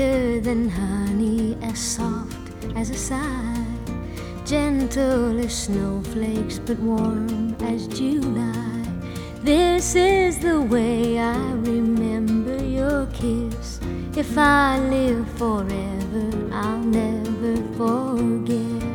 sweeter than honey, as soft as a sigh, gentle as snowflakes, but warm as July. This is the way I remember your kiss. If I live forever, I'll never forget.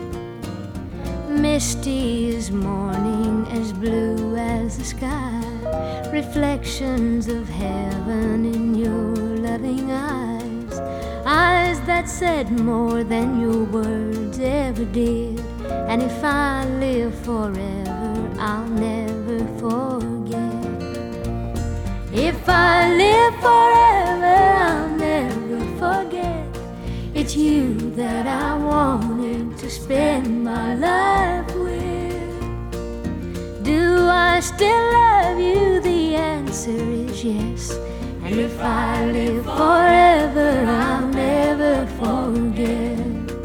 Misty as morning, as blue as the sky, reflections of heaven in your loving eyes, eyes that said more than your words ever did. And if I live forever, I'll never forget. If I live forever, I'll never forget. It's you that I wanted to spend my life with. Do I still love you? The answer is yes. And if I live forever, I'll never forget.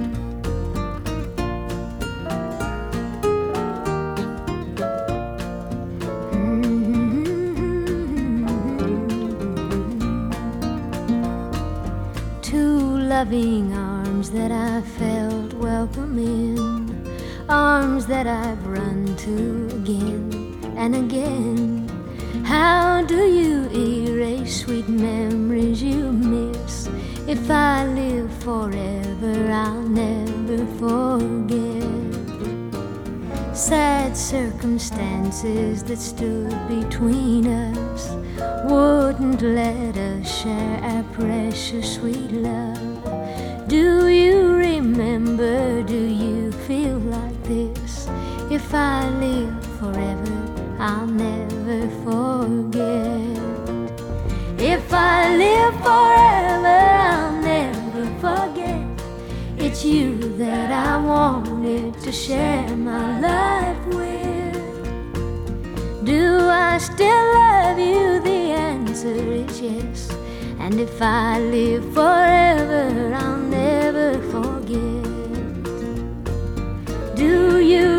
Loving arms that I felt welcome in, arms that I've run to again and again. How do you erase sweet memories you miss? If I live forever, I'll never forget. Sad circumstances that stood between us wouldn't let us share our precious sweet love. Do you remember, do you feel like this? If I live forever, I'll never forget. If I live forever, I'll never forget. It's you that I wanted to share my life with. Do I still love you? The answer is yes. And if I live forever, I'll never forget. Do you